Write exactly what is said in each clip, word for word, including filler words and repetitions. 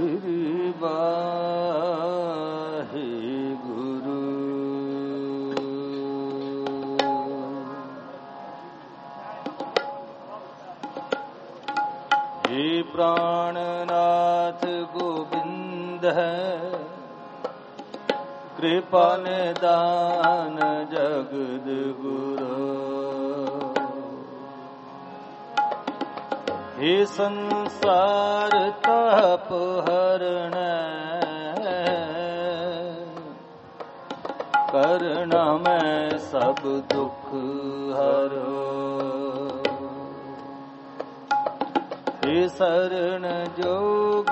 श्री वाहिगुरु। हे प्राणनाथ गोविंद है, कृपा निदान जगद गुरु। हे संसार ताप हरण, करण में सब दुख हरो। हे शरण जोग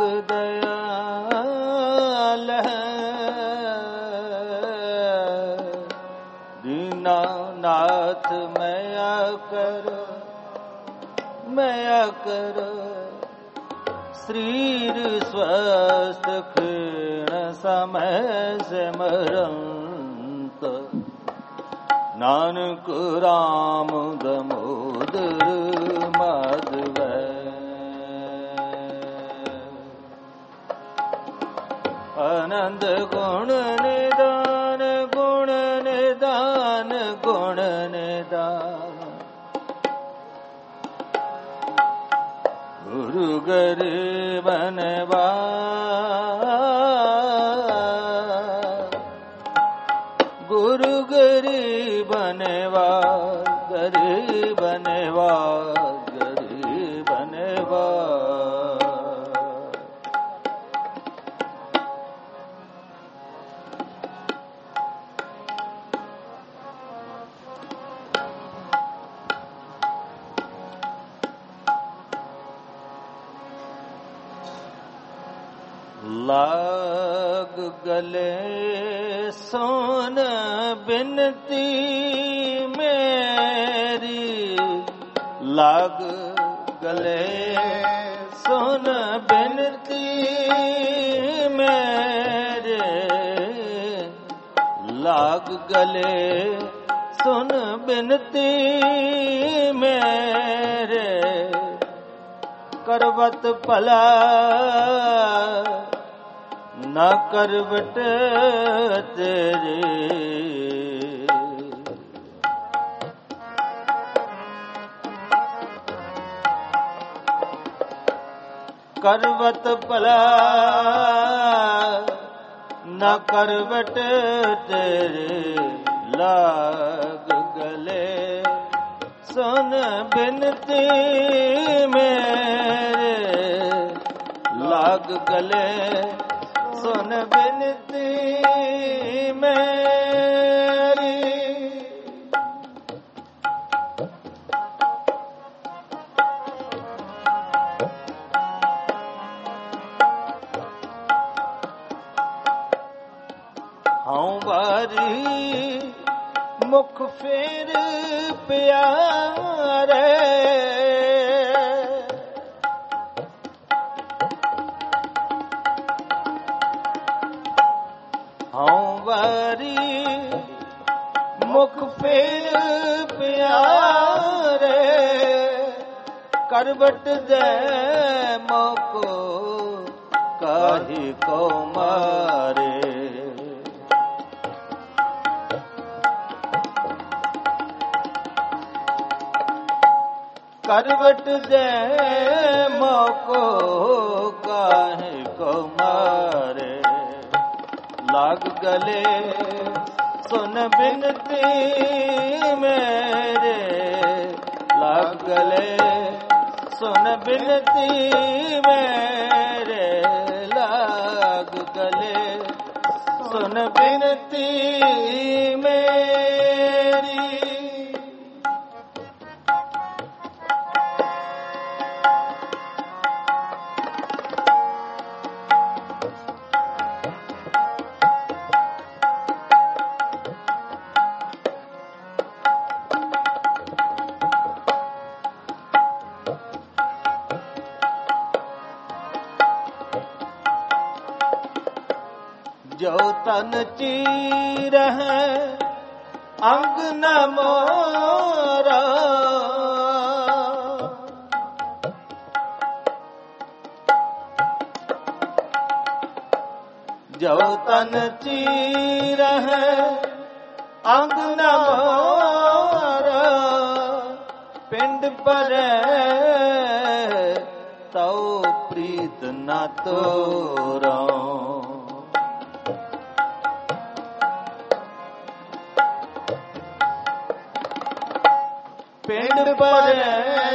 दयाल है, दीनानाथ मैया कर मैया कर। शरीर स्वस्थ क्षीण समय सिमरंत, नानक राम दामोदर माधव। आनंद गुण निदान गुण निदान गुण निदान, गुरु गरीब निवास, गुरु गरीब निवास, गरीब निवास, गरीब निवास। लाग गले सोन बिनती मेरी, लाग गले सोन बिनती मेरे, लाग गले सुन बिनती मेरे। करवत भला न करवट तेरे, करवत भला न करवट तेरे। लाग गले सुन बिनती मेरे, लाग गले सुन बिनती मेरी। हाँ बारी मुख फेर प्यारे, हाँ बारी मुख फेर प्यारे। करवट दे मोको काहे को मारे, करवट दे मोको काहे को मारे। लाग गले सुन बिनती मेरे, लाग गले सुन बिनती मेरे। लाग गले सुन बिनती मेरी। जो तन चीर है अंग न मोरा, जो तन चीरहि अंग न मोरा, पिंड परै तौ प्रीत न तोरा। पिंड परै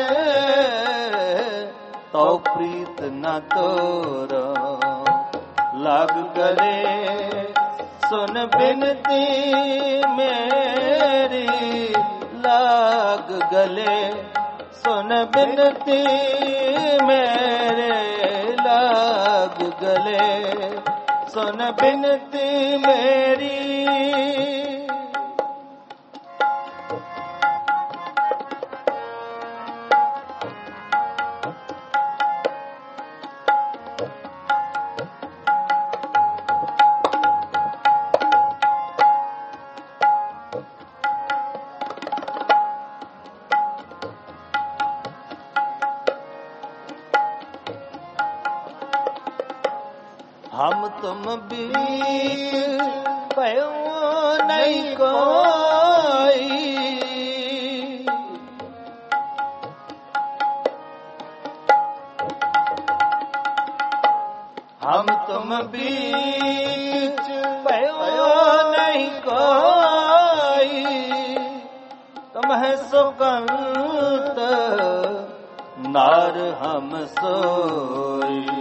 तौ प्रीत न तोरा, लग गले सुन बिनती मेरी, लाग गले सुन बिनती मेरे, लाग गले सुन बिनती मेरी। हम तुम बीत भयो नहीं कोई, हम तुम बीच भयो नहीं कोई, तुम है सुगंध नार हम सोई।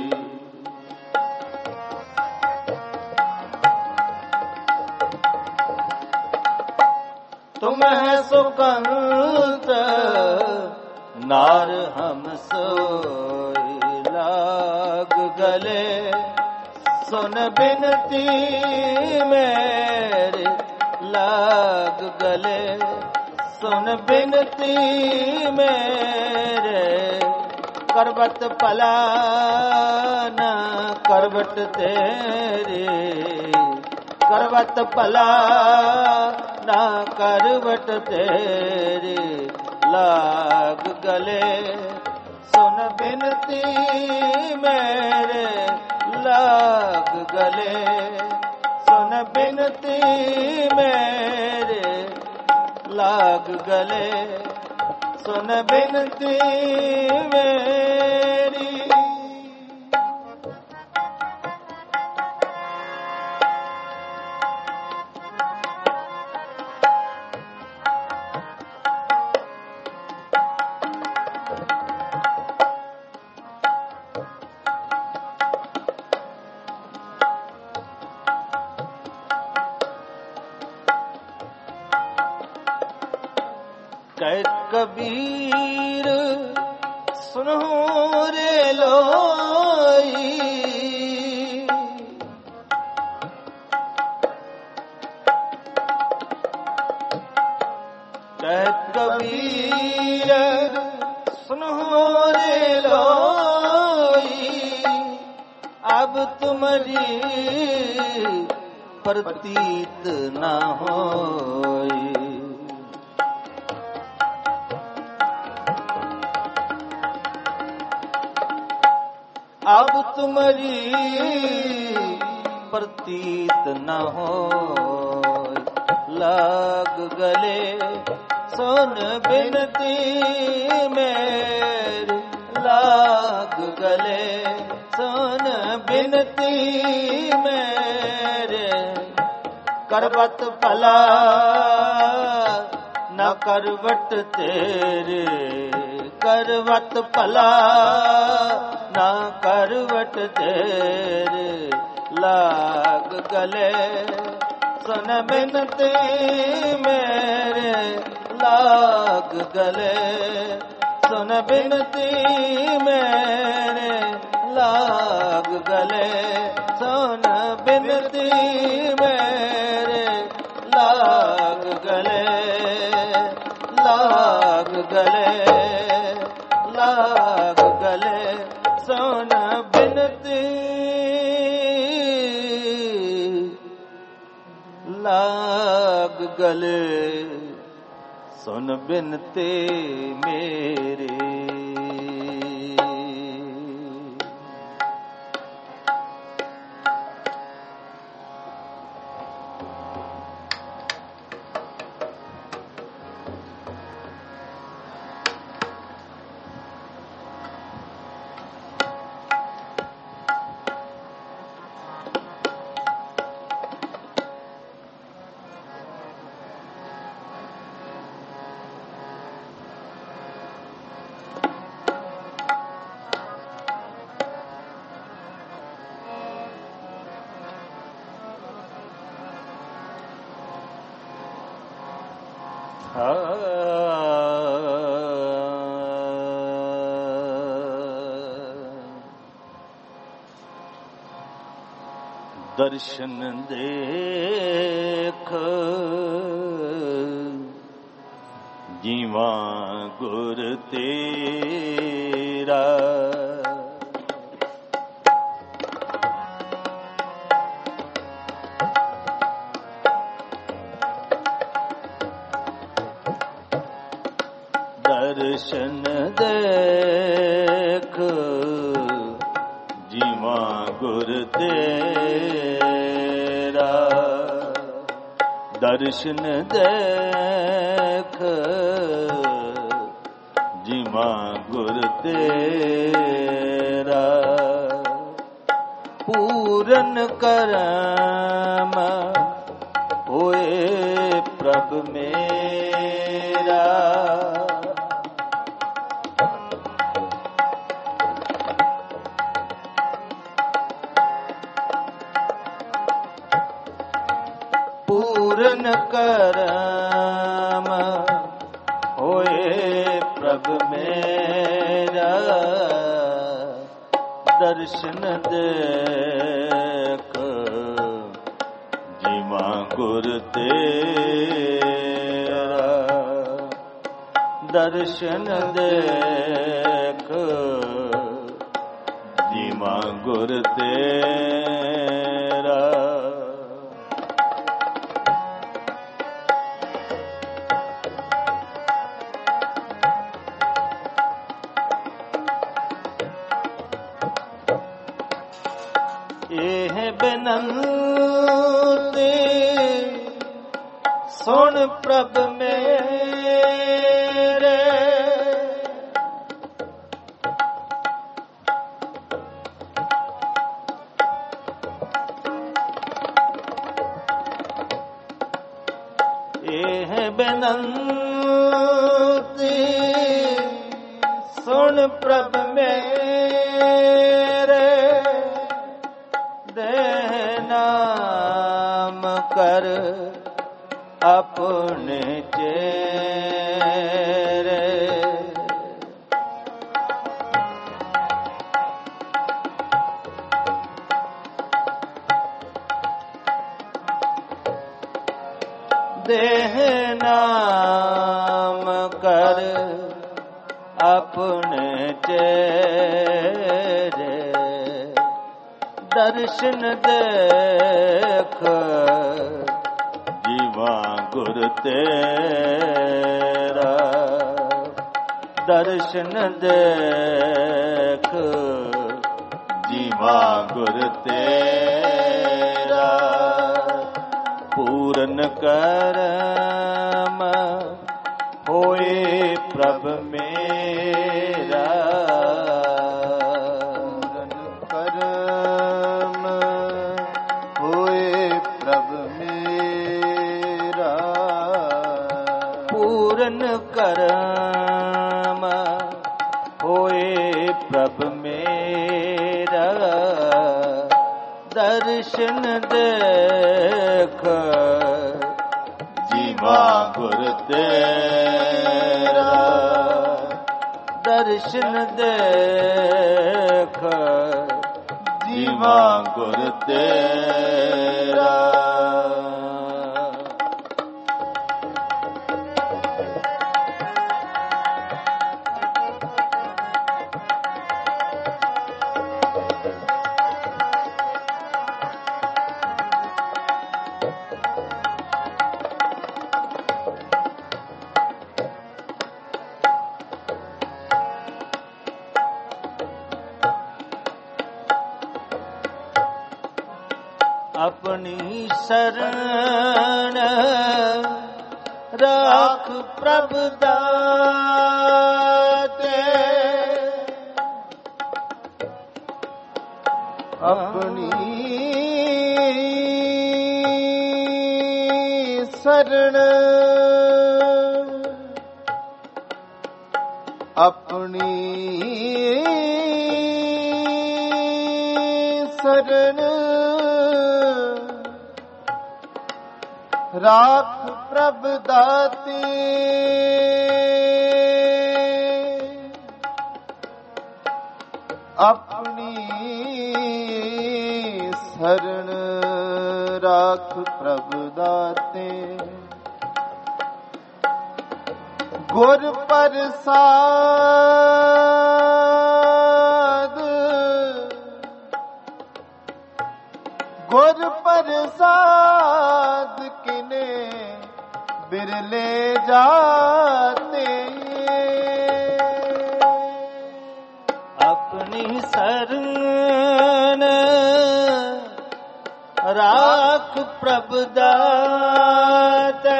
तुम है सुगंध नार हम सोई, लाग गले सुन बिनती मेरे, लाग गले सुन बिनती मेरे। करवट पला न करवट तेरे, करवट पला ना करवट तेरे, लाग गले सुन बिनती मेरे, लाग गले सुन बिनती मेरे, लाग गले सुन बिनती मेरी। कह कबीर सुनो रे लोई, कह कबीर सुनो रे लोई, अब तुम्हारी प्रतीत न होई। अब तुम्हारी प्रतीत न हो, लाग गले सुन बिनती मेरी, लाग गले सुन बिनती मेरे। करवट भला न करवट तेरे, करवट भला ना करवट तेरे, लाग गले सुन बिनती मेरे, लाग गले सुन बिनती मेरे, लाग गले सुन बिनती मेरे, लाग गले लाग गले लाग गले सुन बिनती, लाग गले सुन बिनती मेरे। दर्शन देख जीवा गुर तेरा, दर्शन देख जीवा गुर तेरा, दर्शन देख जीवा गुर तेरा, पूरन करम होए प्रभ मेरा, पूरन करम होए प्रभ मेरा, दर्शन देख जीवा गुर तेरा, दर्शन देख जीवा गुर तेरा, एह बिनती सुन प्रभ मेरे, एह बिनती सुन प्रभ मेरे, देह नाम कर अपने चेहरे, देह नाम कर अपने चेहरे, दर्शन देख जीवा गुर तेरा, दर्शन देख जीवा गुर तेरा, पूरन करम होए प्रभ मेरा, पूरन करम होए प्रभ मेरा, दर्शन देख जीवा गुर तेरा, दर्शन देख जीवा गुर तेरा, अपनी शरण राख प्रभ दाते, अपनी शरण अपनी शरण राख प्रभ दाती अपनी शरण राख प्रभ दाते गुर प्रसाद गुर प्रसाद किने बिरले जाते अपनी शरण राख प्रभ दाते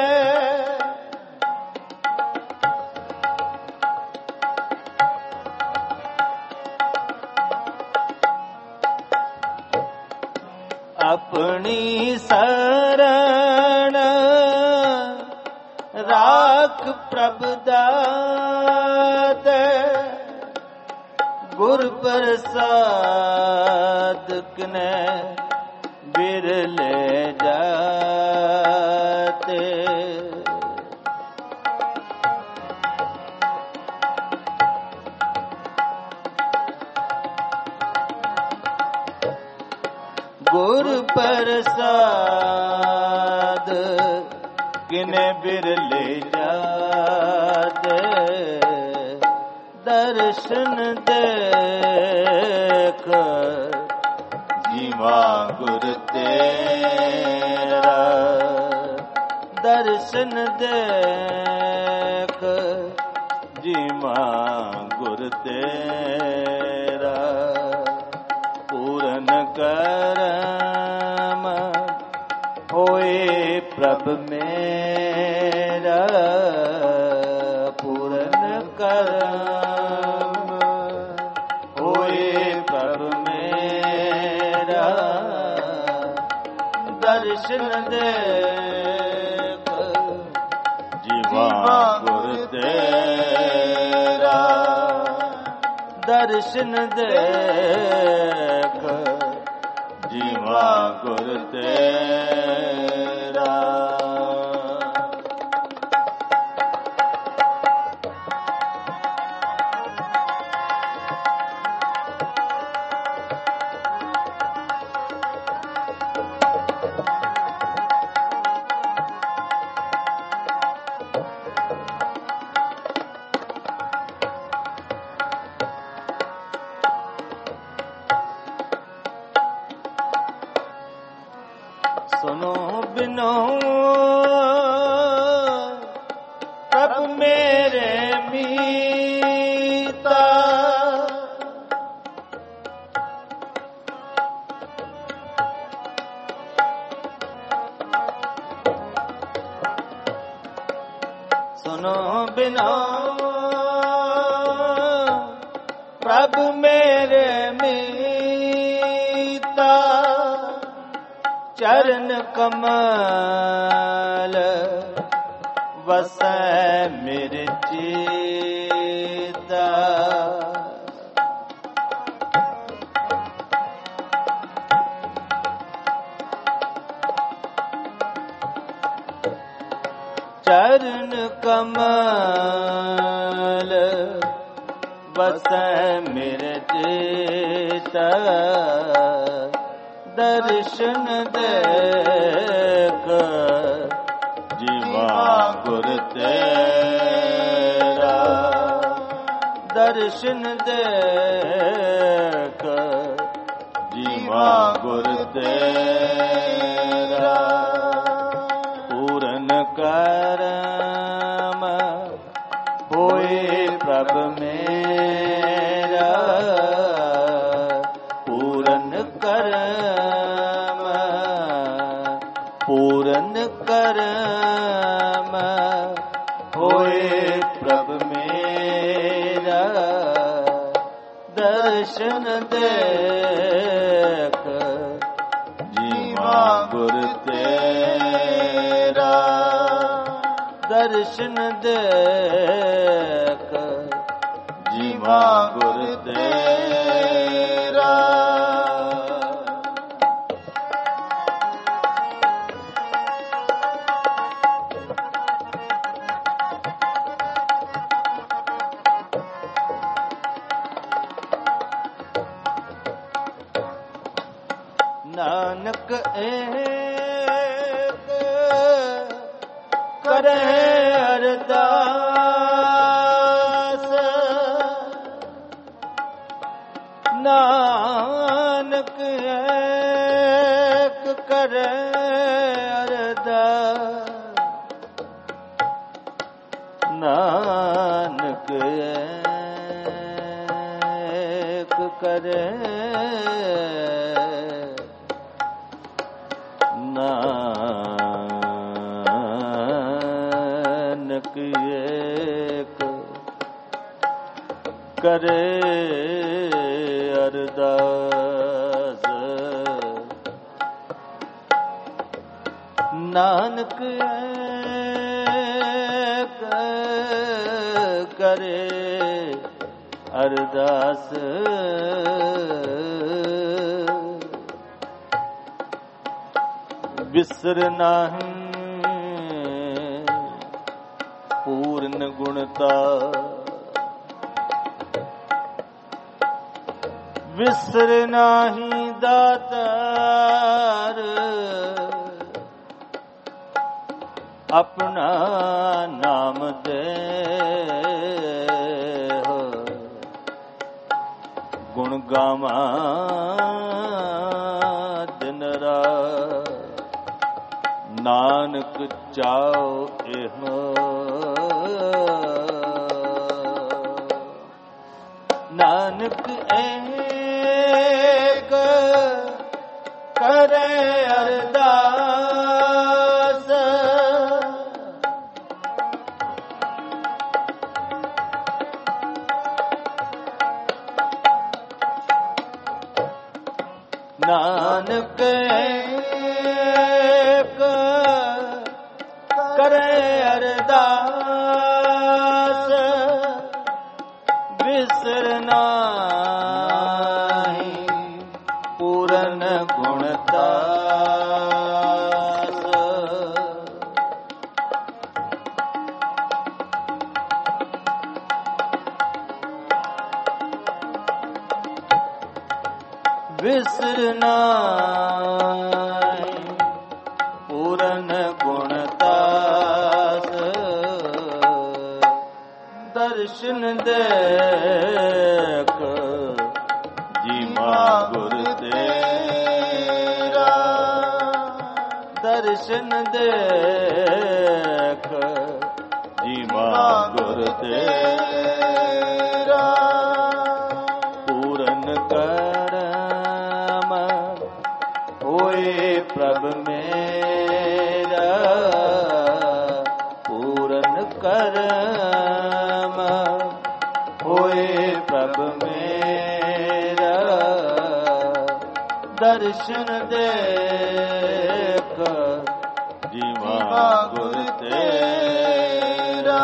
अपनी शरण राख प्रभ दाते गुर प्रसाद किने बिरले जाते गुर प्रसाद किने बिरले जाते दर्शन देख जीवा गुर तेरा दर्शन देख जीवा गुर तेरा पूरन करम होए प्रभ मेरा पूरन करम होए प्रभ मेरा दर्शन देख जीवा गुर तेरा दर्शन देख जीवा गुर तेरा सुनो बिनो प्रभ मेरे मीता सुनो बिनो प्रभ मेरे मीता चरण कमल वसै मेरे चीता चरण कमल वसै मेरे चीता दर्शन देख जीवा गुर तेरा दर्शन देख जीवा गुर तेरा पूरन करम होए प्रभ मेरा पूरन करम पूरन करम होए प्रभ मेरा दर्शन देख जीवा गुर तेरा दर्शन देख जीवा गुर तेरा ਨਾਨਕ ਏਕ ਕਰੇ ਅਰਦਾਸ, ਨਾਨਕ ਏਕ ਕਰੇ ਅਰਦਾਸ, ਨਾਨਕ ਏਕ ਕਰੇ ਨਾਨਕ ਏਕ ਕਰੇ ਅਰਦਾਸ, ਨਾਨਕ ਏਕ ਕਰੇ ਅਰਦਾਸ, ਬਿਸਰ ਨਾਹੀਂ ਪੂਰਨ ਗੁਣਤਾ, ਵਿਸਰ ਨਾਹੀਂ ਦਾਤਾਰ, ਆਪਣਾ ਨਾਮ ਦੇ ਗੁਣ ਗਾਵਾਂ ਦਿਨ ਰਾਤ, ਨਾਨਕ ਚਾਉ ਇਹੋ, ਨਾਨਕ ਏਕ ਕਰੇ ਅਰਦਾਸ, ਨਾਨਕ ਏਕ ਕਰੇ ਅਰਦਾਸ, ਬਿਸਰ ਨਾਹੀਂ ਪੂਰਨ ਗੁਣਤਾਸ, ਬਿਸਰ ਨਾਹੀਂ ਪੂਰਨ ਗੁਣਤਾਸ, ਦਰਸ਼ਨ ਦੇਖ ਜੀਵਾ ਗੁਰ ਤੇਰਾ, ਦਰਸ਼ਨ ਦੇਖ ਜੀਵਾ ਗੁਰ ਤੇਰਾ, ਪੂਰਨ ਕਰਮ ਹੋਏ ਪ੍ਰਭ ਮੇਰਾ, ਪੂਰਨ ਕਰਮ ਹੋਏ ਪ੍ਰਭ ਮੇਰਾ, ਦਰਸ਼ਨ ਦੇਖ ਜੀਵਾ ਗੁਰ ਤੇਰਾ,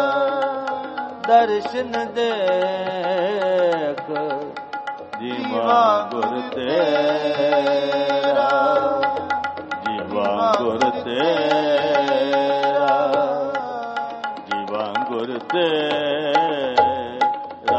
ਦਰਸ਼ਨ ਦੇਖ ਜੀਵਾ ਗੁਰ ਤੇਰਾ, ਜੀਵਾ ਗੁਰ ਤੇਰਾ, ਜੀਵਾ ਗੁਰ ਤੇਰਾ।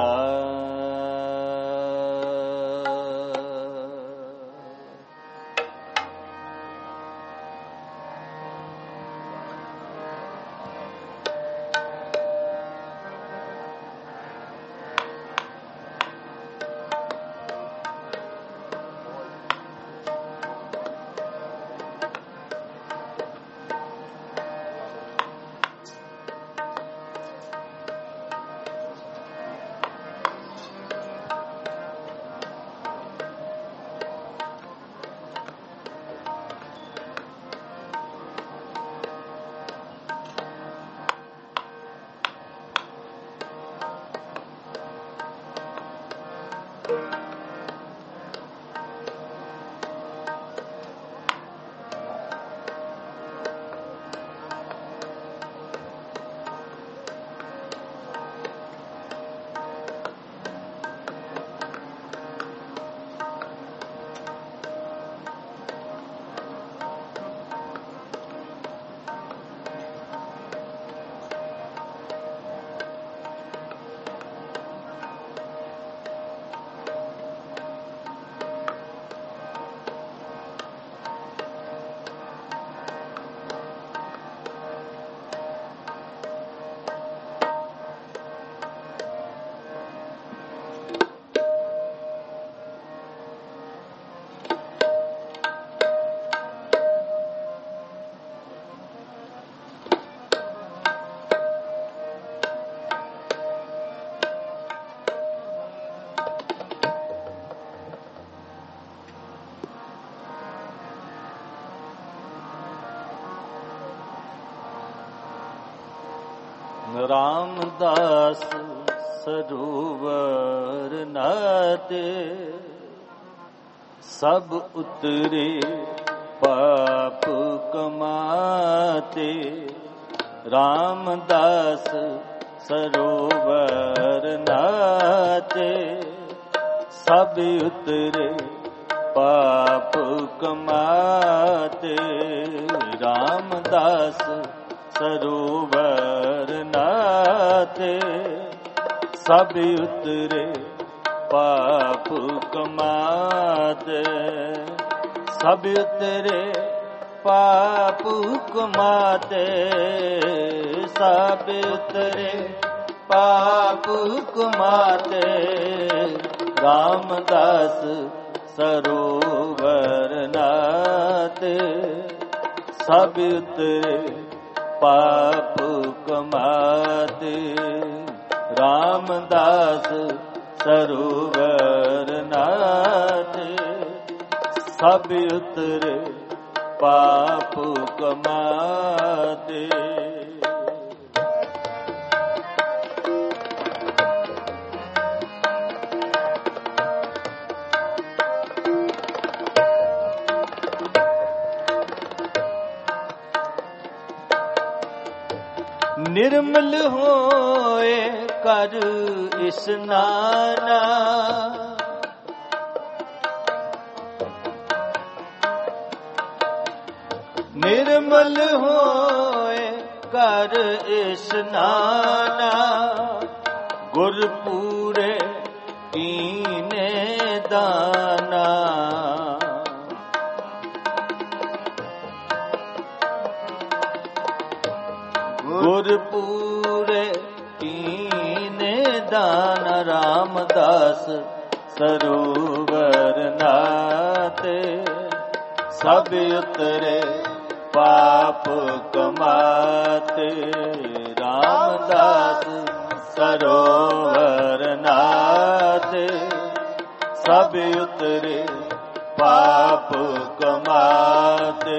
रामदास सरोवर नाते, सब उतरे पाप कमाते। रामदास सरोवर नाते, सब उतरे पाप कमाते। रामदास सरोवर नाते, सब उतरे पाप कमाते। सब उतरे पाप कमाते, सब उतरे पाप कमाते। रामदास सरोवर नाते, सब उतरे पाप कमाते। रामदास सरोवर नाते, सब उतरे पाप कमाते। निर्मल होए कर स्नाना, निर्मल होए कर स्नाना। गुरपूरे कीने दाना, गुरपूरे कीने दाना। रामदास सरोवर नाते, सब उतरे पाप कमाते। रामदास सरोवर नाते, सब उतरे पाप कमाते।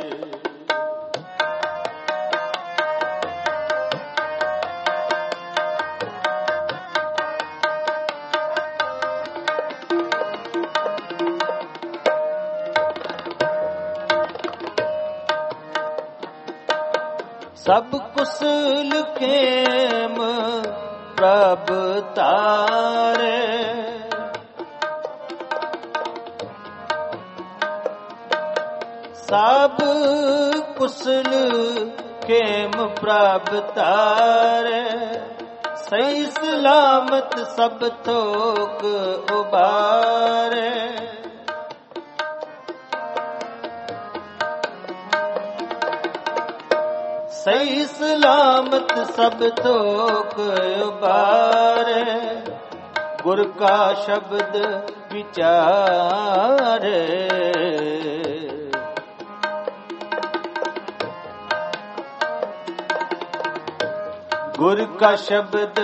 सब कुशल खेम प्रभ तारे, सब कुशल खेम प्रभ तारे। सही सलामत सब थोक उबारे, सही सलामत सब थोक उबारे। गुर का शब्द विचारे, गुर का शब्द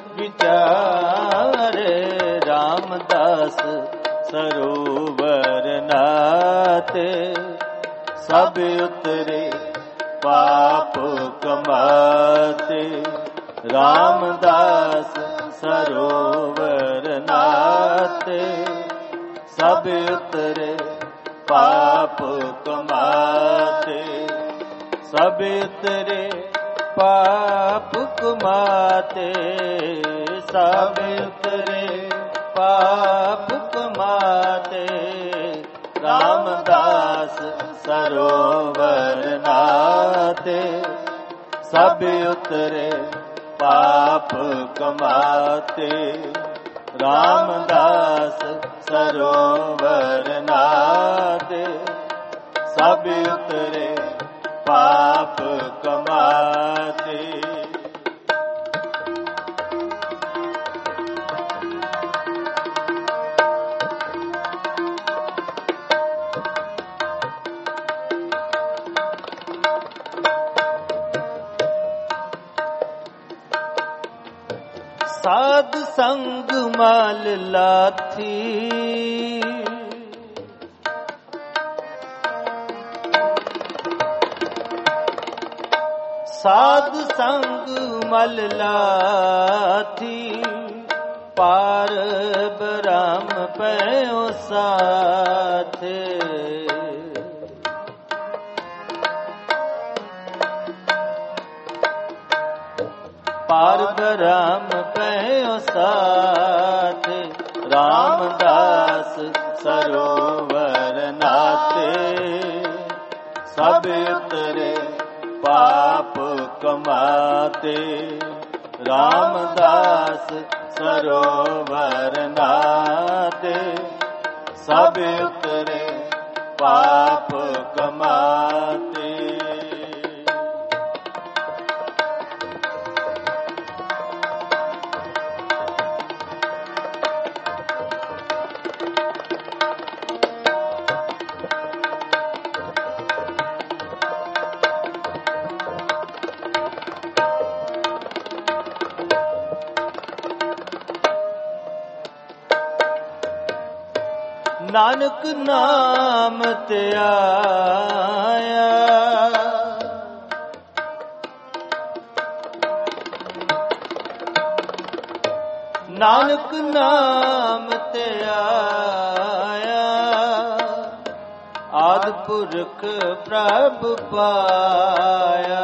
विचारे। रामदास सरोवर नाते, सब उतरे पाप कमाते। रामदास सरोवर नाते, सब उतरे पाप कमाते। सब उतरे पाप कमाते, सब उतरे पाप कमाते। रामदास सरोवर नाते, सब उतरे पाप कमाते। रामदास सरोवर नाते, सब उतरे पाप कमाते। साध संग माल लाथी, ਸਾਧ ਸੰਗ ਮਲ ਲਾਥੀ, ਪਾਰ ਬ੍ਰਹਮ ਪਇਓ ਸਾਥੇ। ਪਾਰ ਬ੍ਰਹਮ ਪਇਓ ਸਾਥੇ, ਰਾਮਦਾਸ ਸਰੋਵਰ ਨਾਤੇ। ਸਭ ਉਤਰੇ ਪਾਪ ਕਮਾਤੇ, ਰਾਮਦਾਸ ਸਰੋਵਰ ਨਾਤੇ। ਸਭ ਉਤਰੇ ਪਾਪ ਕਮਾਤੇ। ਨਾਨਕ ਨਾਮ ਧਿਆਇਆ, ਨਾਨਕ ਨਾਮ ਧਿਆਇਆ। ਆਦਿ ਪੁਰਖ ਪ੍ਰਭ ਪਾਇਆ,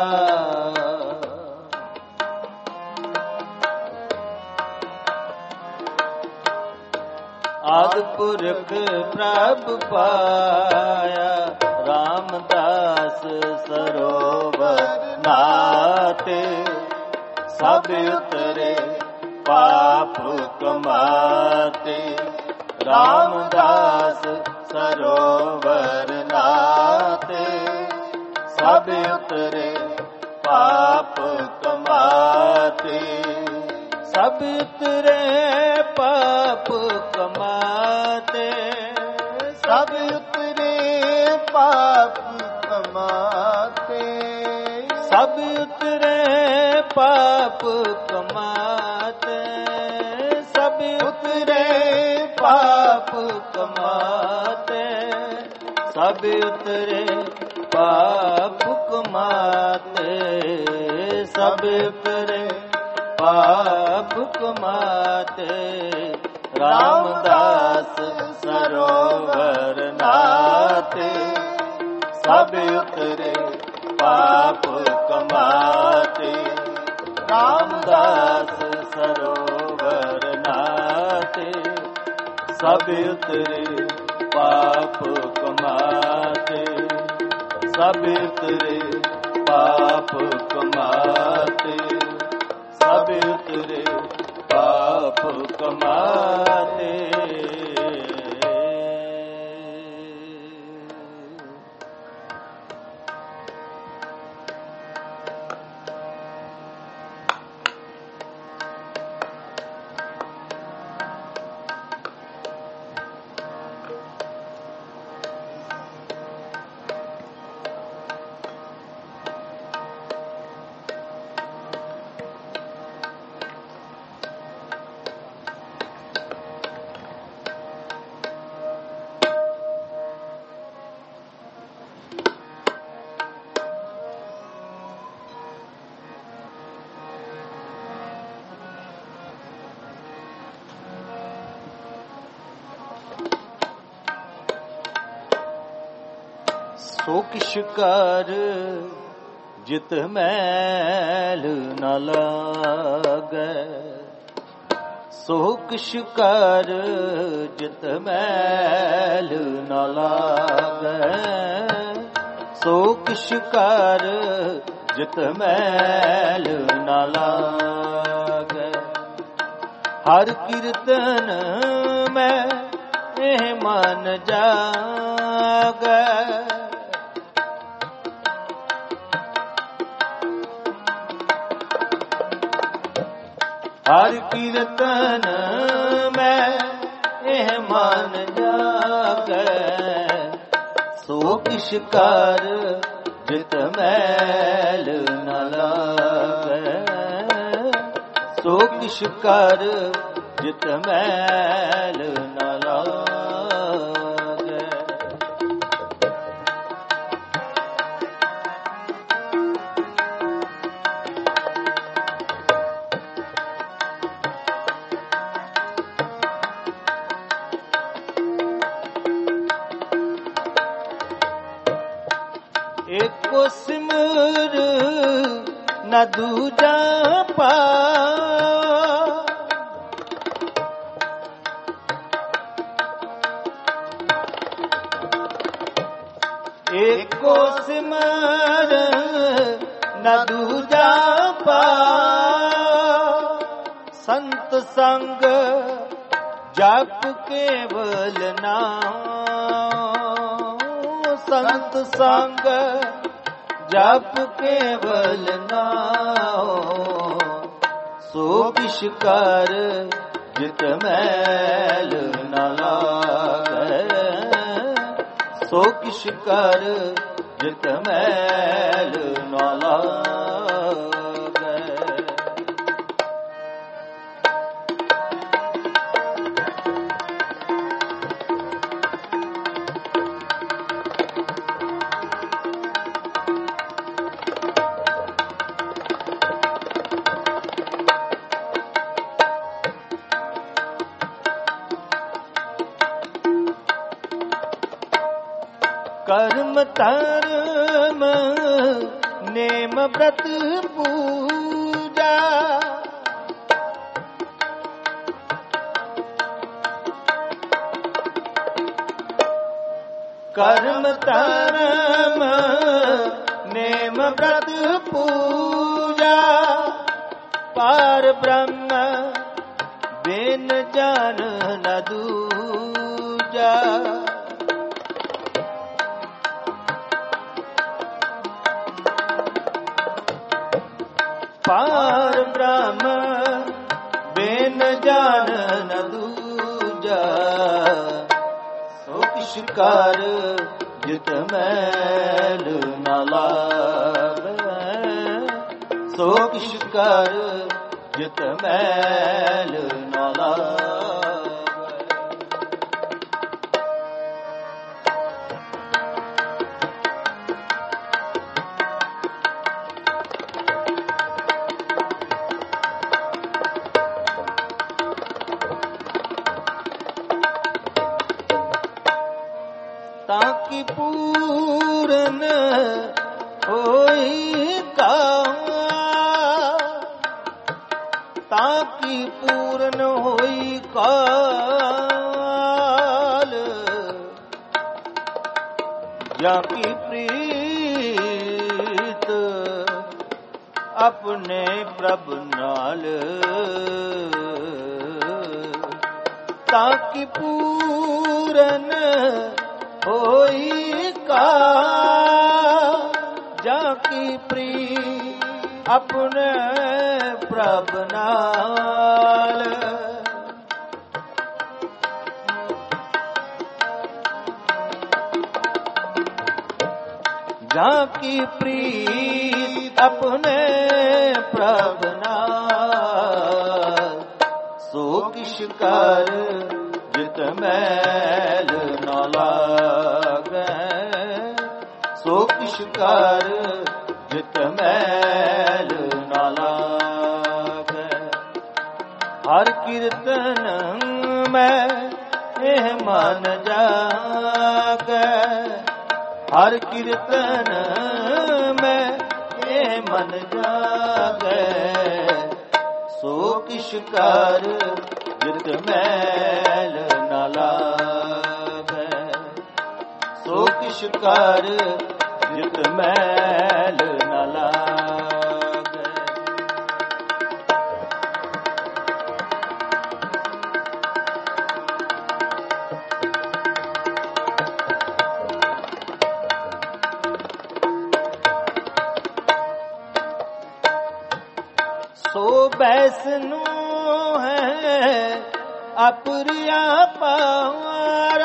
ਆਦਿ ਪੁਰਖ ਪ੍ਰਭ ਪਾਇਆ। ਰਾਮਦਾਸ ਸਰੋਵਰ ਨਾਤੇ, ਸਭ ਉਤਰੇ ਪਾਪ ਕਮਾਤੇ। ਰਾਮਦਾਸ ਸਰੋਵਰ ਨਾਤੇ, ਸਭ ਉਤਰੇ ਪਾਪ ਕਮਾਤੇ। ਸਭ ਉਤਰੇ ਪਾਪ ਕਮਾਤੇ, ਸਭ ਉਤਰੇ ਪਾਪ ਕਮਾਤੇ। ਸਭ ਉਤਰੇ ਪਾਪ ਕਮਾਤੇ। ਸਭ ਉਤਰੇ ਪਾਪ ਕਮਾਤੇ। ਸਭ ਉਤਰੇ ਪਾਪ ਕਮਾਤੇ। ਸਭ ਉਤਰੇ ਪਾਪ ਕਮਾਤੇ। ਰਾਮਦਾਸ ਸਰੋਵਰ ਨਾਤੇ, ਸਭ ਉਤਰੇ ਪਾਪ ਕਮਾਤੇ। ਰਾਮਦਾਸ ਸਰੋਵਰ ਨਾਤੇ, ਸਭ ਉਤਰੇ ਪਾਪ ਕਮਾਤੇ। ਸਭ ਉਤਰੇ ਪਾਪ ਕਮਾਤੇ। ਸਭ ਉਤਰੇ ਪਾਪ ਕਮਾਤੇ। ਸੋ ਕਿਛ ਕਰ ਜਿਤ ਮੈਲ ਨ ਲਾਗੈ। ਸੋ ਕਿਛ ਕਰ ਜਿਤ ਮੈਲ ਨ ਲਾਗੈ। ਸੋ ਕਿਛ ਕਰ ਜਿਤ ਮੈਲ ਨ ਲਾਗੈ। ਹਰ ਕੀਰਤਨ ਮੈਂ ਇਹ ਮਨ ਜਾਗੈ। ਹਰ ਕੀਰਤਨ ਮੈਂ ਇਹ ਮਨ ਜਾਗੈ। ਸੋ ਕਿਛ ਕਰ ਜਿਤ ਮੈਲ ਨ ਲਾਗੈ। ਸੋ ਕਿਛ ਕਰ ਜਿਤ ਮੈਲ ਨ ਲਾਗੈ। ਏਕੋ ਸਿਮਰ ਨਾ ਦੂਜਾ ਪਾਇਆ। ਏਕੋ ਸਿਮਰ ਨਾ ਦੂਜਾ ਪਾਇਆ। ਸੰਤ ਸੰਗ ਜਪ ਕੇਵਲ ਨਾਮ। ਸੰਤ ਸੰਗ ਜਪ ਕੇਵਲ ਨਾਮ। ਸੋ ਕਿਛ ਕਰ ਜਿਤ ਮੈਲ ਨਾ ਲਾਗੈ। ਸੋ ਕਿਛ ਕਰ ਜਿਤ ਮੈਲ ਨਾ ਲਾਗੈ। ਕਰਮ ਧਰਮ ਨੇਮ ਬ੍ਰਤ ਪੂਜਾ। ਕਰਮ ਧਰਮ ਨੇਮ ਬ੍ਰਤ ਪੂਜਾ। ਪਾਰ ਬ੍ਰਹਮ ਬਿਨ ਜਾਨ ਨ ਦੂਜਾ। ਪਾਰ ਬ੍ਰਹਮ ਬਿਨ ਜਾਨ ਨ ਦੂਜਾ। ਸੋ ਕਿਛ ਕਰ ਜਿਤ ਮੈਲ ਨ ਲਾਗੈ। ਸੋ ਕਿਛ ਕਰ ਜਿਤ ਮੈਲ ਨ ਲਾਗੈ। ਤਾਂ ਕਿ ਪੂਰਨ ਹੋਈ ਕਾਲ। ਤਾਂ ਕਿ ਪੂਰਨ ਹੋਈ ਕਾਲ। ਜਾਂ ਕੀ ਪ੍ਰੀਤ ਆਪਣੇ ਪ੍ਰਭ ਨਾਲ। ਤਾਂ ਕਿ ਪੂਰਨ ਹੋਈ ਕਾਲ। ਜਾਂ ਕੀ ਪ੍ਰੀਤ ਆਪਣੇ ਪ੍ਰਭ ਨਾਲ। ਜਾਂ ਕੀ ਪ੍ਰੀਤ ਆਪਣੇ ਪ੍ਰਭ ਨਾਲ। ਸੋ ਕਿਛ ਕਰ ਜਿਤ ਮੈਲ ਨ ਲਾਗੈ। ਸੋ ਕਿਛ ਕਰ ਜਿਤ ਮੈਲ ਨ ਲਾਗੈ। ਹਰ ਕੀਰਤਨ ਮੈਂ ਇਹ ਮਨ ਜਾਗੈ। ਹਰ ਕੀਰਤਨ ਮੈਂ ਇਹ ਮਨ ਜਾਗੈ। ਸੋ ਕਿਛ ਕਰ ਜਿਤ ਮੈਲ ਨ ਲਾਗੈ। ਸੋ ਕਿਛ ਕਰ ਜਿਤ ਮੈਲ ਨ ਲਾਗੈ। ਸੋ ਬੈਸਨੂ ਹੈ ਅਪਰਿਆ ਪਾਰ।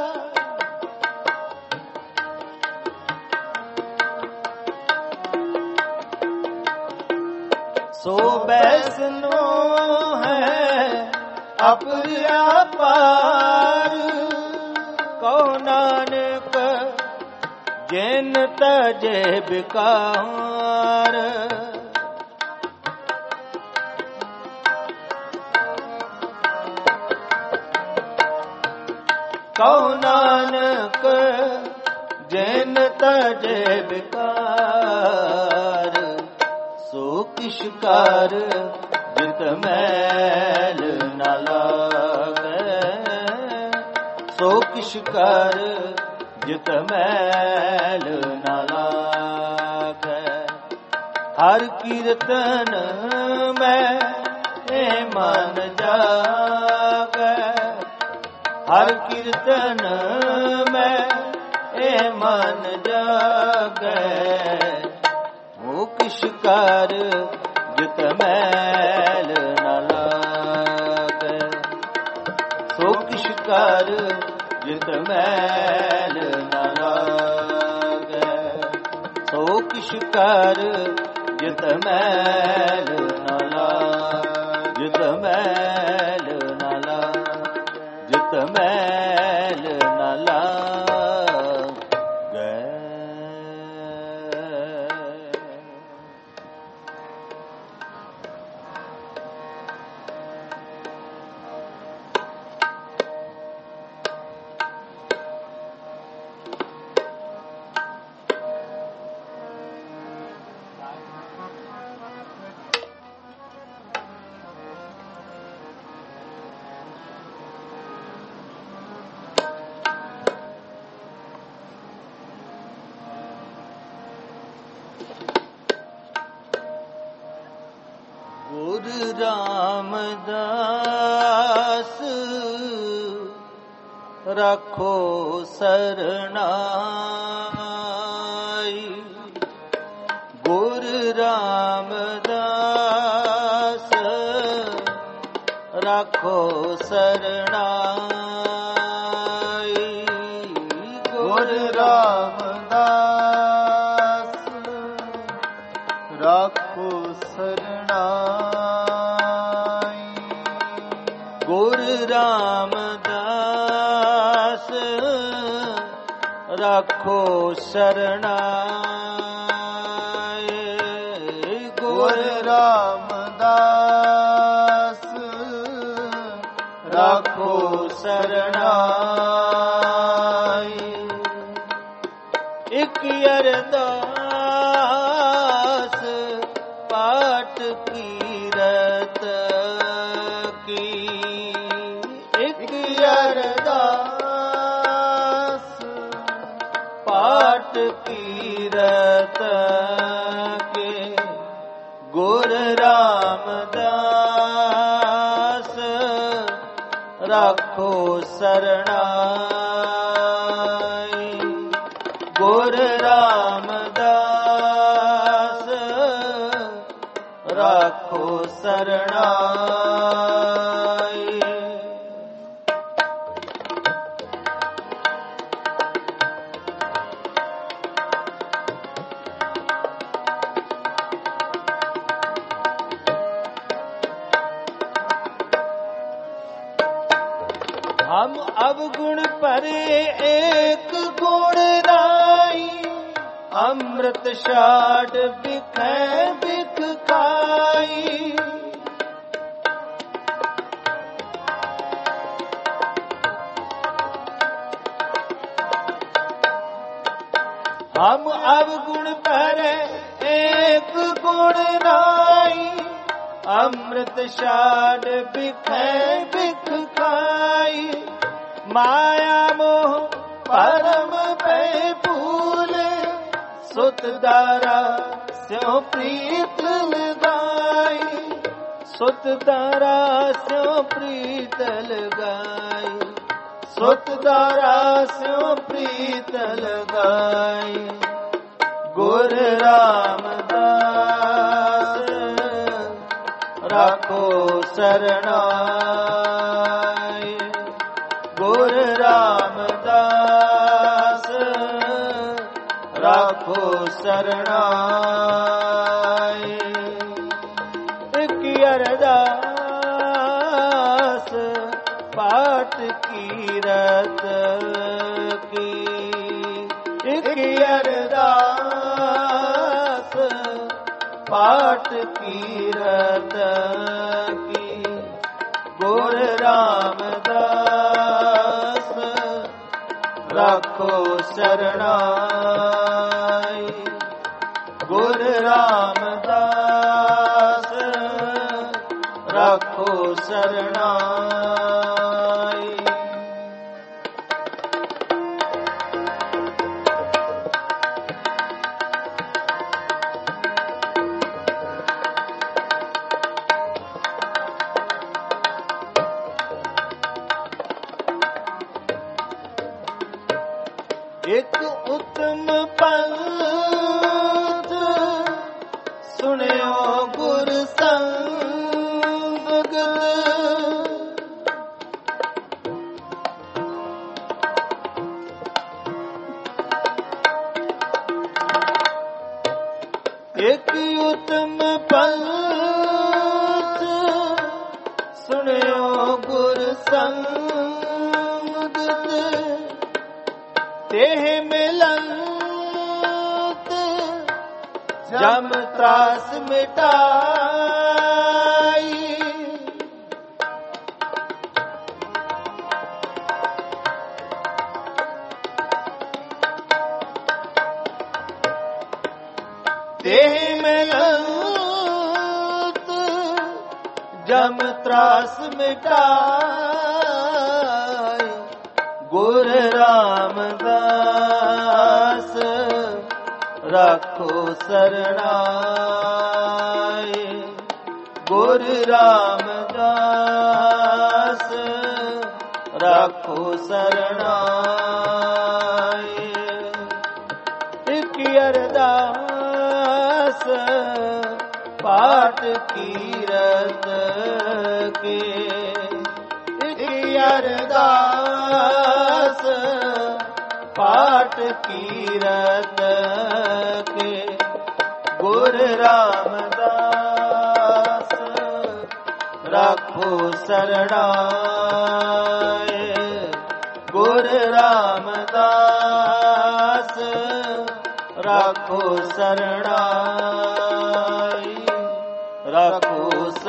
ਸੋ ਬੈਸਨੂ ਹੈ ਅਪਰਿਆ ਪਾਰ। ਕਉ ਨਾਨਕ ਜਿਨ ਤਜੇ ਬਿਕਾਰ। ਕਉ ਨਾਨਕ जैन तजे विकार, सो किस कार जित मैल न लागे, सो किस कार जित मैल न लागे। हर कीर्तन में मन जागे, हर कीर्तन में मन जागे, वो किस कार जित मैल न लागे, सो किस कार जित मैल न लागे, सो किस कार जित मैल न लागे, जित मैल न लागे, जित मैल न लागे। गुरु रामदास रखो सरनाई, गुरु रामदास रखो सरनाई, गुरु रामदास राखो सरनाई, गुरु रामदास रखो सरनाई, गुरु रामदास राखो सरनाई। एक अरदास पाठ कीरत की, एक अरदास पाठ कीरत के, गुरु रामदास रखो सरनाई, गुरु रामदास रखो सरनाई। हम अवगुण परे एक गुण राई, अमृत शाड बिखै बिख खाई, हम अवगुण परे एक गुण राई, अमृत शाड बिखै बिख खाई, माया मोह परम पे फूले, सुत दारा स्यों प्रीत लगाई, सुत दारा स्यों प्रीत लगाई, सुत दारा स्यों प्रीत लगाई, गुरु रामदास राखो सरनाई, गुरु रामदास राखो सरनाई। एक अरदास पाठ कीरत की, एक अरदास पाठ कीरत की, गुरु रामदास राखो ਰਾਖੋ ਸਰਣਾਈ। ਗੁਰ ਰਾਮਦਾਸ ਰਾਖੋ ਸਰਣਾਈ। ਇੱਕ ਉਤਮ ਪੰਥ ਸੁਣਿਓ ਗੁਰ ਸੰਗਤ। ਇੱਕ ਉਤਮ ਪੰਥ ਸੁਣਿਓ ਗੁਰ ਸੰਗਤ। ਤੇਹ ਮਿਲੰਤ ਜਮ ਤਰਾਸ ਮਿਟਾਈ। ਤੇਹ ਮਿਲੰਤ ਜਮ ਤਰਾਸ ਮਿਟਾਈ। ਗੁਰ ਰਾਮਦਾਸ ਰਾਖੋ ਸਰਣਾਈ। ਗੁਰ ਰਾਮਦਾਸ ਰਾਖੋ ਸਰਣਾਈ। ਇੱਕ ਅਰਦਾਸ ਪਾਠ ਕੀਰਤ ਕੇ। ਇੱਕ ਅਰਦਾਸ ਪਾਠ ਕੀਰਤ ਕੇ। ਗੁਰ ਰਾਮਦਾਸ ਰਾਖੋ ਸਰਣਾਈ। ਗੁਰ ਰਾਮਦਾਸ ਰਾਖੋ ਸਰਣਾਈ। ਰਾਖੋ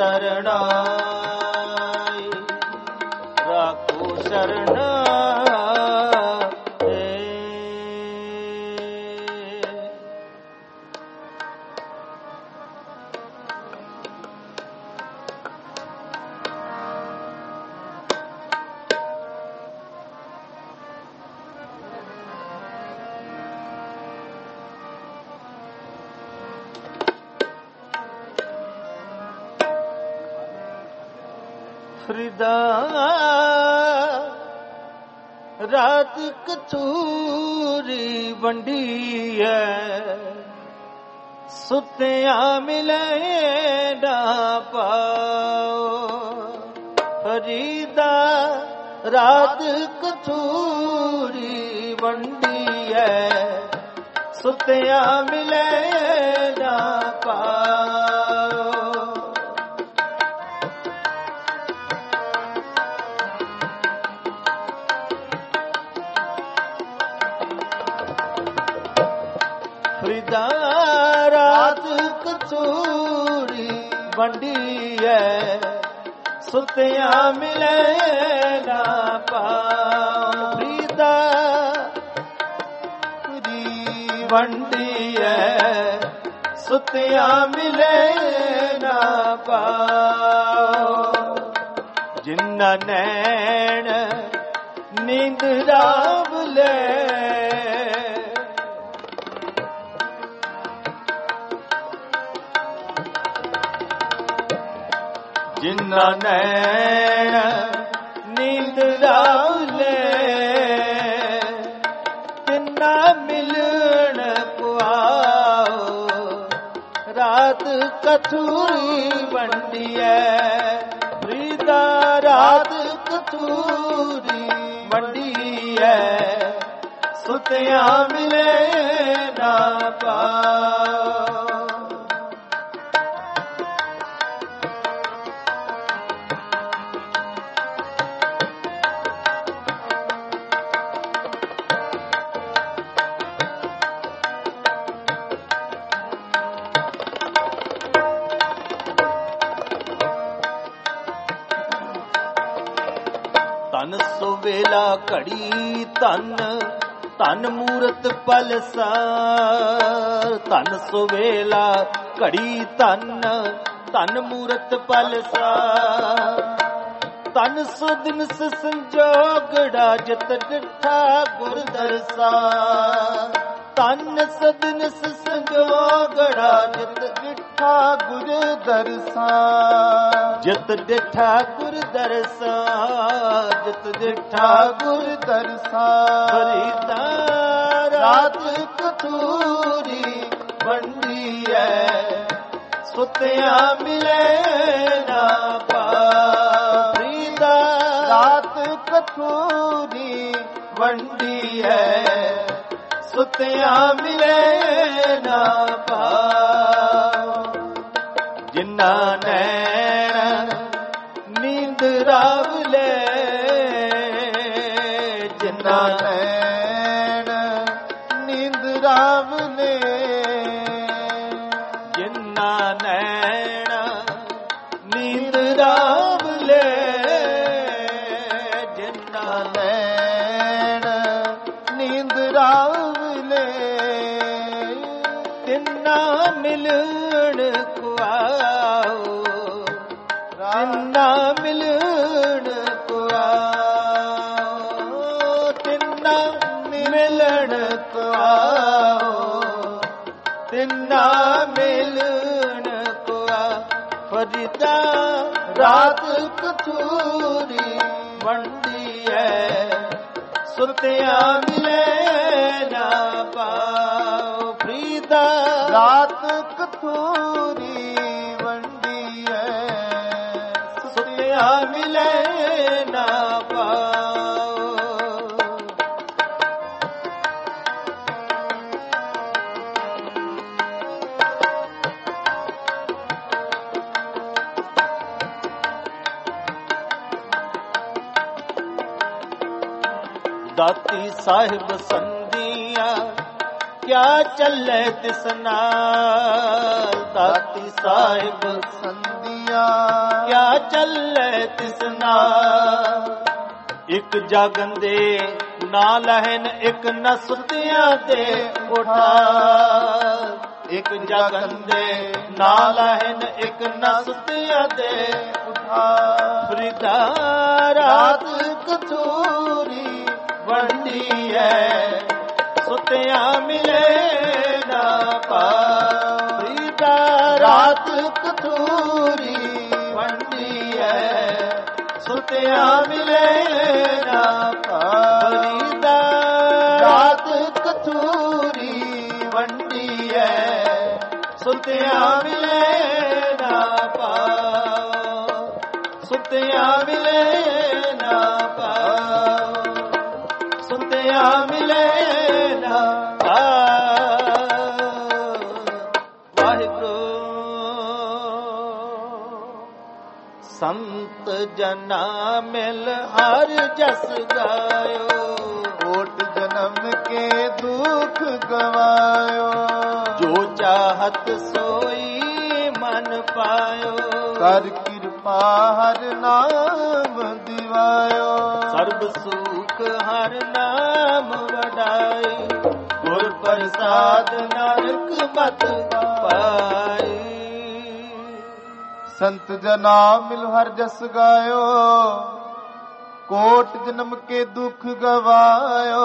ਸਰਣਾਈ। ਰਾਖੋ ਸਰਣਾਈ। ਫਰੀਦਾ ਰਾਤ ਕਥੂਰੀ ਵੰਡੀ ਐ। ਸੁੱਤਿਆਂ ਮਿਲੇ ਨਾ ਪਾਓ। ਫਰੀਦਾ ਰਾਤ ਕਥੂਰੀ ਵੰਡੀ ਐ। ਸੁੱਤਿਆਂ ਮਿਲੇ ਨਾ ਪਾਓ। ਫਰੀਦਾ ਰਾਤ ਕਥੂਰੀ ਵੰਡੀ ਐ। ਸੁੱਤਿਆਂ ਮਿਲੇ ਨਾ ਪਾਓ। ਫਰੀਦਾ ਦੀ ਵੰਡੀ ਐ। ਸੁੱਤਿਆਂ ਮਿਲੇ ਨਾ ਪਾਓ। ਜਿਨ੍ਹਾਂ ਨੈਣ ਨੀਂਦ ਰਾਮ ਲੈ। ਜਿਨ੍ਹਾਂ ਨੈਣ ਨੀਂਦ ਰਾਉਲੇ। ਤਿੰਨਾਂ ਮਿਲਣ ਪੁਆਓ। ਰਾਤ ਕਥੂਰੀ ਵੰਡੀ ਐ। ਫਰੀਦਾ ਰਾਤ ਕਥੂਰੀ ਵੰਡੀ ਐ। ਸੁੱਤਿਆਂ ਮਿਲੇ ਨਾ ਪਾਓ। ਧਨ ਸੁਵੇਲਾ ਘੜੀ ਧਨ ਧਨ ਮੂਰਤ ਪਲਸਾਰ ਧਨ ਸੁਵੇਲਾ ਘੜੀ ਧਨ ਧਨ ਮੂਰਤ ਪਲਸਾਰ ਧਨ ਸੁਦਿਨ ਸੰਜੋਗੜਾ ਜਿਤ ਡਿਠਾ ਗੁਰ ਦਰਸਾ ਧਨ ਸਦਨ ਸੰਜੋਗੜਾ ਜਿਤ ਡਿਠਾ ਗੁਰ ਦਰਸਾ ਜਿਤ ਡਿਠਾ ਗੁਰ ਦਰਸਾ ਜਿਤ ਡਿਠਾ ਗੁਰ ਦਰਸਾ ਫਰੀਦਾ ਰਾਤ ਕਥੂਰੀ ਵੰਡੀ ਐ ਸੁਤਿਆ ਮਿਲੇ ਨਾ ਪਾ ਫਰੀਦਾ ਰਾਤ ਕਥੂਰੀ ਵੰਡੀ ਐ ਸੁਤਿਆ ਮਿਲੇ ਨਾ ਪਾ ਜਿਨ੍ਹਾਂ ਨੈਣ ਨੀਂਦ ਰਾਵਲੇ ਜਿਨ੍ਹਾਂ ਨੈਣ ਨੀਂਦ ਰਾਵਲੇ ਜਿਨ੍ਹਾਂ ਨੈਣ ਨੀਂਦ ਰਾਵਲੇ ਜਿਨ੍ਹਾਂ ਨੈਣ ਨੀਂਦ ਰਾਵਲੇ ਤਿੰਨਾ ਮਿਲਣ ਕੋ ਆਓ ਤਿੰਨਾ ਮਿਲਣ ਕੋ ਆਓ ਤਿੰਨਾ ਮਿਲਣ ਕੋ ਆਓ ਤਿੰਨਾ ਮਿਲਣ ਕੋ ਆ ਫਰੀਦਾ ਰਾਤ ਕਥੂਰੀ ਵੰਡੀ ਐ ਸੁਤਿਆ ਮਿਲੇ ਨਾ ਪਾਓ ਫਰੀਦਾ ਰਾਤ ਕਥੂਰੀ ਵੰਡੀ ਐ ਸੁਤਿਆ ਮਿਲੇ ਨਾ ਪਾਓ ਦਾਤੀ ਸਾਹਿਬ ਸੰਧੀਆਂ ਕਿਆ ਚੱਲੇ ਤਿਸ ਨਾਲ ਦਾਤੀ ਸਾਹਿਬ ਸੰਧੀਆਂ ਕਿਆ ਚੱਲੇ ਤਿਸ ਨਾਲ ਇੱਕ ਜਾਗਨ ਦੇ ਨਾ ਲਹਿਨ ਇੱਕ ਨ ਸੁਤਿਆਂ ਦੇ ਉਠਾ ਇੱਕ ਜਾਗਨ ਦੇ ਨਾ ਲਹਿਨ ਇੱਕ ਨ ਸੁਤਿਆਂ ਦੇ ਉਠਾ ਫਰੀਦਾ ਰਾਤ ਕਥੂਰੀ ਵੰਡੀ ਐ ਸੁਤਿਆ ਮਿਲੇ ਨਾ ਪਾ ਫਰੀਦਾ ਰਾਤ ਕਥੂਰੀ ਵੰਡੀ ਐ ਸੁਤਿਆ ਮਿਲੇ ਨਾ ਪਾ ਫਰੀਦਾ ਰਾਤ ਕਥੂਰੀ ਵੰਡੀ ਐ ਸੁਤਿਆ ਮਿਲੇ ਨਾ ਪਾ ਸੁਤਿਆ ਮਿਲੇ ਨਾ ਪਾ ਸੁਤਿਆ ਮਿਲੇ ਨਾ ਵਾਹਿਗੁਰੂ ਸੰਤ ਜਨਾ ਮਿਲ ਹਰ ਜਸ ਗਾਇਓ ਕੋਟ ਜਨਮ ਕੇ ਦੁਖ ਗਵਾਇਓ ਜੋ ਚਾਹਤ ਸੋਈ ਮਨ ਪਾਇਓ ਕਰ ਕਿਰਪਾ ਹਰ ਨਾਮ ਦਿਵਾਇਓ ਸਰਬ ਸੁਖ ਹਰ ਨਾਮ ਵਡਾਈ ਗੁਰ ਪ੍ਰਸਾਦ ਨਾਨਕ ਮਤ ਪਾਈ ਸੰਤ ਜਨਾ ਮਿਲ ਹਰ ਜਸ ਗਾਇਓ ਕੋਟ ਜਨਮ ਕੇ ਦੁਖ ਗਵਾਇਓ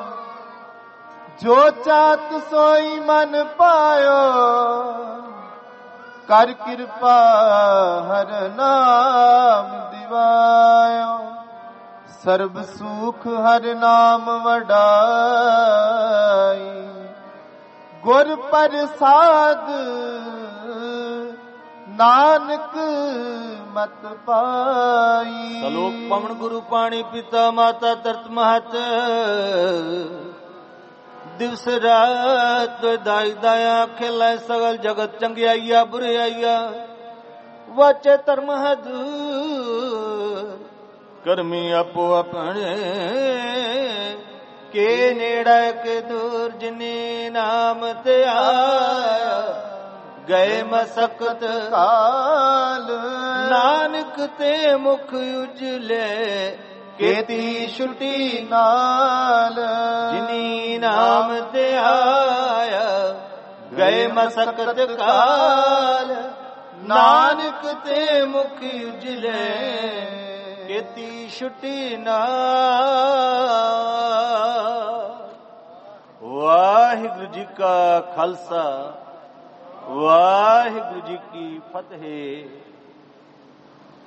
ਜੋ ਚਾਤ ਸੋਈ ਮਨ ਪਾਇਓ ਕਰ ਕਿਰਪਾ ਹਰ ਨਾਮ ਦਿਵਾਇਓ ਸਰਬ ਸੁਖ ਹਰ ਨਾਮ ਵਡਾਈ ਗੁਰ ਪ੍ਰਸਾਦ ਨਾਨਕ ਮਤ ਪਾਈ ਸਲੋਕ ਪਵਨ ਗੁਰੂ ਪਾਣੀ ਪਿਤਾ ਮਾਤਾ ਤਰਤ ਮਹਤ ਦਿਵਸ ਰਾਤ ਦਾਈ ਦਾਇਆ ਖਿਲਾਇ ਸਗਲ ਜਗਤ ਚੰਗਿਆਈਆ ਬੁਰਿਆਈਆ ਵਾਚੇ ਧਰਮ ਹਦ ਕਰਮੀ ਆਪੋ ਆਪਣੇ ਕੇ ਨੇੜਾ ਕੇ ਦੂਰ ਜਿਨੇ ਨਾਮ ਤੇ ਆਇਆ ਗਏ ਮਸਕਤ ਕਾਲ ਨਾਨਕ ਤੇ ਮੁਖ ਉਜਲੇ ਕੀਤੀ ਛੁੱਟੀ ਨਾਲ ਜਿਨੀ ਨਾਮ ਤੇ ਆਇਆ ਗਏ ਮਸਕਤ ਕਾਲ ਨਾਨਕ ਤੇ ਮੁਖ ਉਜਲੇ ਕੀਤੀ ਛੁੱਟੀ ਨਾਲ। ਵਾਹਿਗੁਰੂ ਜੀ ਕਾ ਖਾਲਸਾ ਵਾਹਿਗੁਰੂ ਜੀ ਕੀ ਫਤਿਹ।